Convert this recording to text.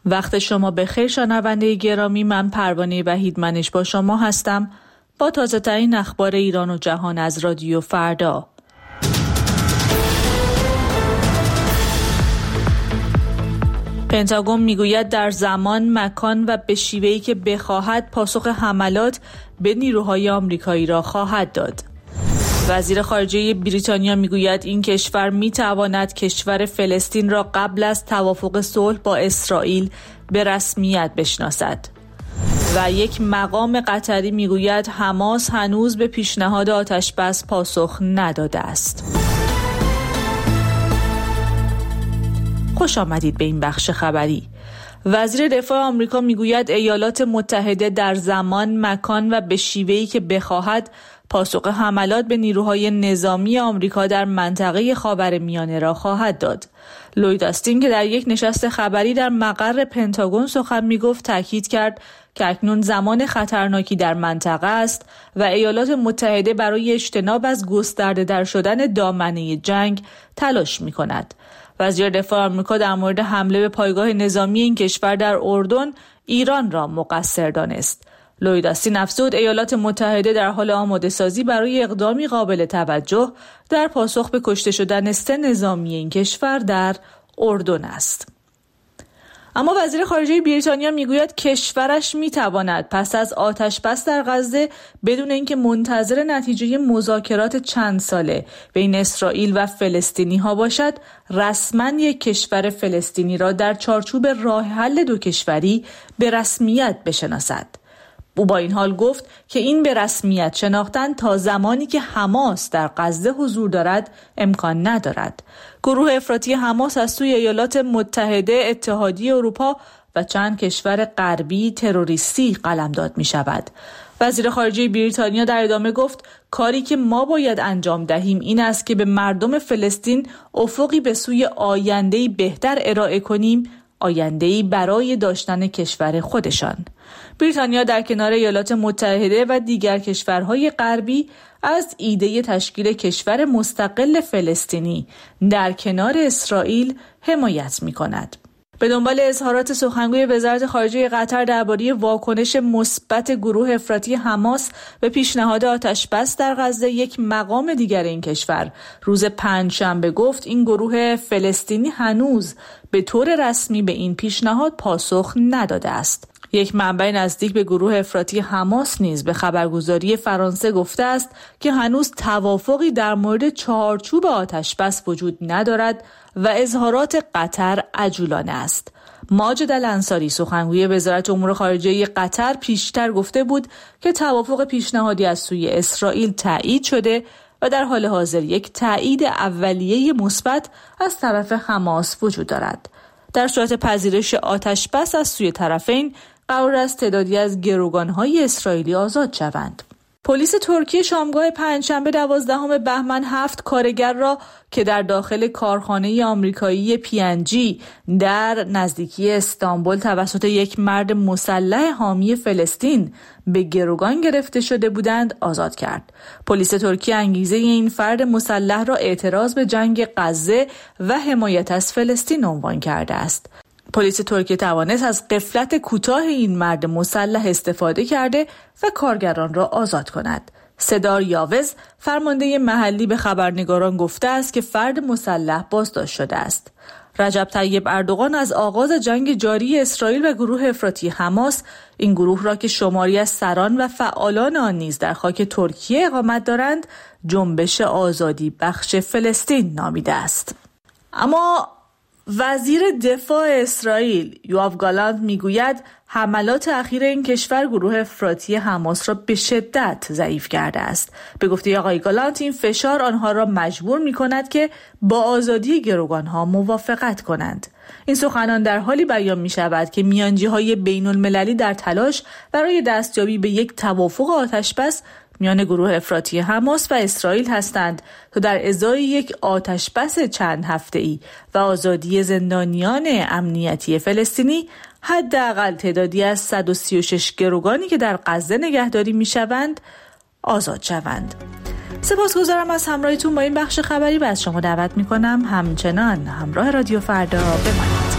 وقت شما بخیر شنونده گرامی، من پروانه وحیدمنش با شما هستم با تازه ترین اخبار ایران و جهان از رادیو فردا. پنتاگون میگوید در زمان، مکان و به شیوهی که بخواهد پاسخ حملات به نیروهای آمریکایی را خواهد داد. وزیر خارجه بریتانیا میگوید این کشور میتواند کشور فلسطین را قبل از توافق صلح با اسرائیل به رسمیت بشناسد. و یک مقام قطری میگوید حماس هنوز به پیشنهاد آتش‌بس پاسخ نداده است. خوش آمدید به این بخش خبری. وزیر دفاع آمریکا میگوید ایالات متحده در زمان، مکان و به شیوهی که بخواهد پاسخ حملات به نیروهای نظامی آمریکا در منطقه خاورمیانه را خواهد داد. لوید آستین که در یک نشست خبری در مقر پنتاگون سخن میگفت، تاکید کرد که اکنون زمان خطرناکی در منطقه است و ایالات متحده برای اجتناب از گسترده در شدن دامنه جنگ تلاش میکند. وزیر دفاع آمریکا در مورد حمله به پایگاه نظامی این کشور در اردن ایران را مقصر دانست. لوید آستین افزود ایالات متحده در حال آماده سازی برای اقدامی قابل توجه در پاسخ به کشته شدن 3 نظامی این کشور در اردن است. اما وزیر خارجه بریتانیا میگوید کشورش میتواند پس از آتش‌بس در غزه بدون اینکه منتظر نتیجه مذاکرات چند ساله بین اسرائیل و فلسطینی ها باشد، رسما یک کشور فلسطینی را در چارچوب راه حل 2 کشوری به رسمیت بشناسد. او با این حال گفت که این به رسمیت شناختن تا زمانی که حماس در غزه حضور دارد امکان ندارد. گروه افراطی حماس از سوی ایالات متحده، اتحادیه اروپا و چند کشور غربی تروریستی قلمداد می شود. وزیر خارجه بریتانیا در ادامه گفت کاری که ما باید انجام دهیم این است که به مردم فلسطین افقی به سوی آینده‌ای بهتر ارائه کنیم، آینده‌ای برای داشتن کشور خودشان. بریتانیا در کنار ایالات متحده و دیگر کشورهای غربی از ایده تشکیل کشور مستقل فلسطینی در کنار اسرائیل حمایت می‌کند. به دنبال اظهارات سخنگوی وزارت خارجه قطر درباره واکنش مثبت گروه افراطی حماس به پیشنهاد آتش‌بس در غزه، یک مقام دیگر این کشور روز پنجشنبه گفت این گروه فلسطینی هنوز به طور رسمی به این پیشنهاد پاسخ نداده است. یک منبع نزدیک به گروه افراطی حماس نیز به خبرگزاری فرانسه گفته است که هنوز توافقی در مورد چارچوب آتش‌بس وجود ندارد و اظهارات قطر عجولانه است. ماجد الانصاری سخنگوی وزارت امور خارجه قطر پیشتر گفته بود که توافق پیشنهادی از سوی اسرائیل تایید شده و در حال حاضر یک تایید اولیه مثبت از طرف حماس وجود دارد. در صورت پذیرش آتش‌بس از سوی طرفین قرار است تعدادی از گروگان‌های اسرائیلی آزاد شوند. پلیس ترکیه شامگاه پنجشنبه 12 بهمن 7 کارگر را که در داخل کارخانه آمریکایی PNG در نزدیکی استانبول توسط یک مرد مسلح حامی فلسطین به گروگان گرفته شده بودند آزاد کرد. پلیس ترکیه انگیزه این فرد مسلح را اعتراض به جنگ غزه و حمایت از فلسطین عنوان کرده است. پلیس ترکیه توانست از غفلت کوتاه این مرد مسلح استفاده کرده و کارگران را آزاد کند. سدار یاوز فرمانده محلی به خبرنگاران گفته است که فرد مسلح بازداشت شده است. رجب طیب اردوغان از آغاز جنگ جاری اسرائیل و گروه افراطی حماس، این گروه را که شماری از سران و فعالان آن نیز در خاک ترکیه اقامت دارند، جنبش آزادی بخش فلسطین نامیده است. اما وزیر دفاع اسرائیل یوآف گالانت میگوید حملات اخیر این کشور گروه افراطی حماس را به شدت ضعیف کرده است. به گفته آقای گالانت این فشار آنها را مجبور می‌کند که با آزادی گروگان‌ها موافقت کنند. این سخنان در حالی بیان می‌شود که میانجی‌های بین‌المللی در تلاش برای دستیابی به یک توافق آتش‌بس میان گروه افراطی حماس و اسرائیل هستند تا در ازای یک آتش‌بس چند هفته‌ای و آزادی زندانیان امنیتی فلسطینی حداقل تعدادی از 136 گروگانی که در غزه نگهداری می‌شوند آزاد شوند. سپاسگزارم از همراهیتون با این بخش خبری و از شما دعوت می‌کنم همچنان همراه رادیو فردا بمانید.